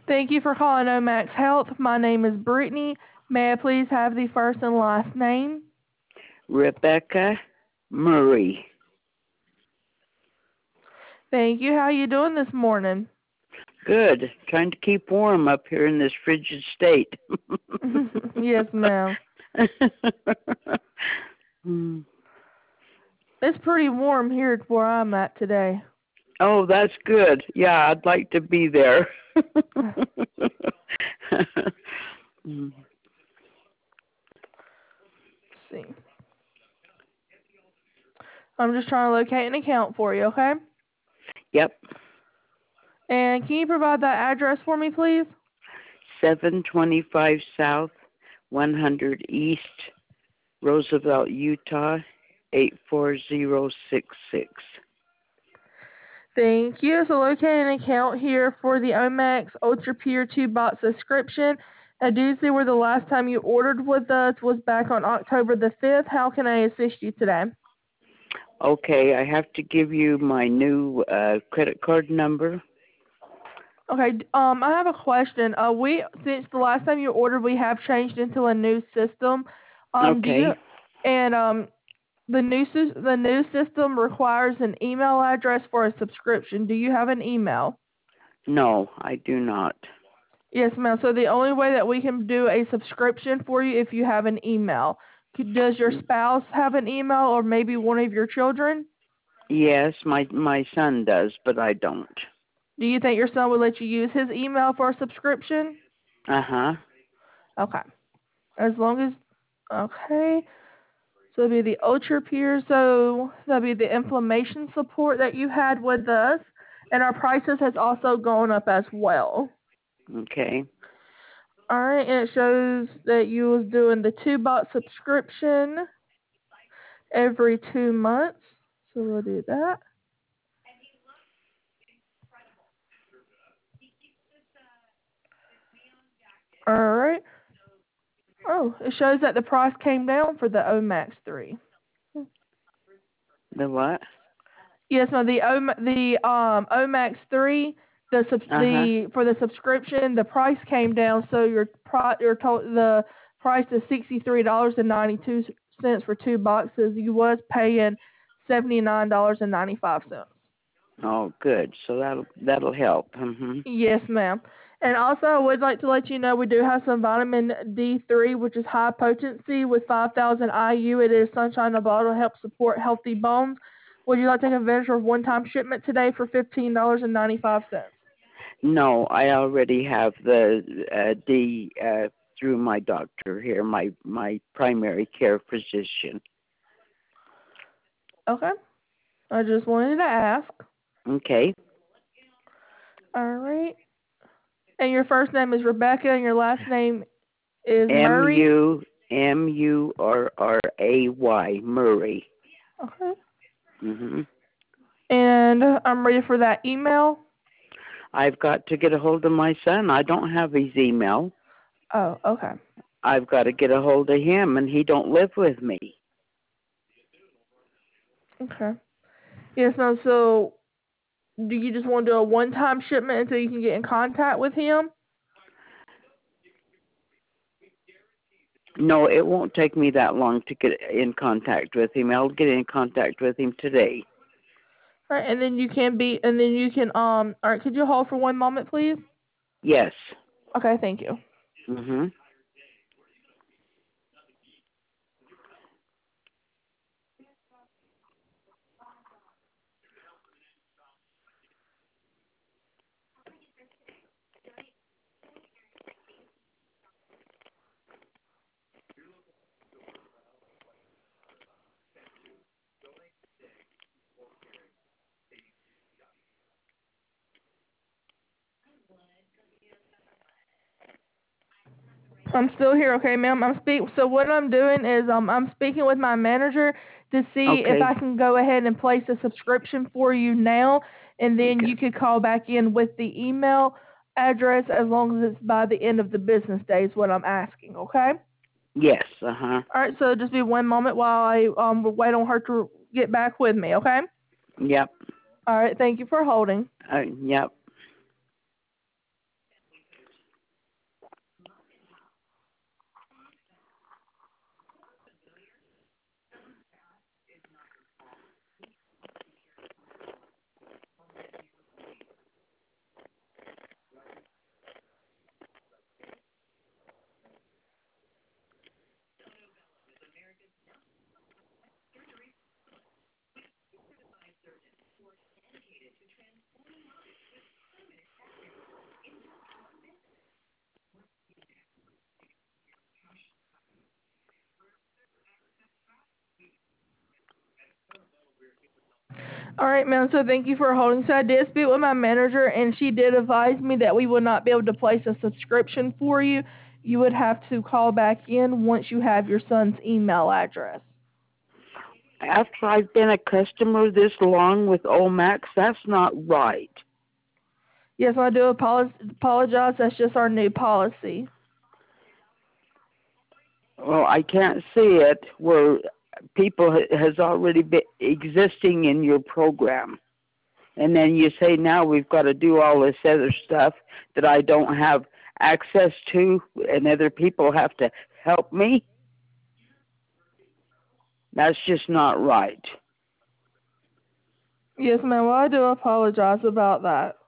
Thank you for calling Omax Health. My name is Brittany. May I please have the first and last name? Rebecca Murray. Thank you. How are you doing this morning? Good. Trying to keep warm up here in this frigid state. Yes, ma'am. It's pretty warm here where I'm at today. Oh, that's good. Yeah, I'd like to be there. Let's see. I'm just trying to locate an account for you, okay? Yep. And can you provide that address for me, please? 725 South, 100 East, Roosevelt, Utah, 84066. Thank you. So locate an account here for the Omax Ultra Pure 2-box subscription. I do see where the last time you ordered with us was back on October the 5th. How can I assist you today? Okay, I have to give you my new credit card number. Okay, I have a question. Since the last time you ordered, we have changed into a new system. Okay. The new system requires an email address for a subscription. Do you have an email? No, I do not. Yes, ma'am. So the only way that we can do a subscription for you if you have an email. Does your spouse have an email or maybe one of your children? Yes, my son does, but I don't. Do you think your son would let you use his email for a subscription? Uh-huh. Okay. As long as, okay. So it'll be the Ultra Pure. So that'll be the inflammation support that you had with us. And our prices has also gone up as well. Okay. All right, and it shows that you was doing the 2-box subscription every 2 months. So we'll do that. All right. Oh, it shows that the price came down for the Omax 3. The what? Yes, no, the Omax 3, Uh-huh. for the subscription, the price came down, so the price is $63.92 for 2 boxes. You was paying $79.95. Oh, good. So that'll help. Mhm. Yes, ma'am. And also, I would like to let you know we do have some vitamin D3, which is high potency with 5,000 IU. It is sunshine in a bottle, helps support healthy bones. Would you like to take advantage of one-time shipment today for $15.95? No, I already have the D through my doctor here, my primary care physician. Okay. I just wanted to ask. Okay. All right. And your first name is Rebecca, and your last name is Murray? Murray, Murray. Okay. Mhm. And I'm ready for that email. I've got to get a hold of my son. I don't have his email. Oh, okay. I've got to get a hold of him, and he don't live with me. Okay. Yes, ma'am. So, do you just want to do a one-time shipment until you can get in contact with him? No, it won't take me that long to get in contact with him. I'll get in contact with him today. All right, and then you can all right, could you hold for one moment, please? Yes. Okay, thank you. Mhm. I'm still here, okay, ma'am. So what I'm doing is I'm speaking with my manager to see if Okay. I can go ahead and place a subscription for you now, and then Okay. you could call back in with the email address as long as it's by the end of the business day is what I'm asking, okay? Yes. Uh-huh. All right, so just be one moment while I wait on her to get back with me, okay? Yep. All right, thank you for holding. Yep. All right, ma'am. So thank you for holding. So I did speak with my manager, and she did advise me that we would not be able to place a subscription for you. You would have to call back in once you have your son's email address. After I've been a customer this long with Omax, that's not right. Yes, I do apologize. That's just our new policy. Well, I can't see it where people has already been existing in your program. And then you say now we've got to do all this other stuff that I don't have access to and other people have to help me. That's just not right. Yes, ma'am. Well, I do apologize about that.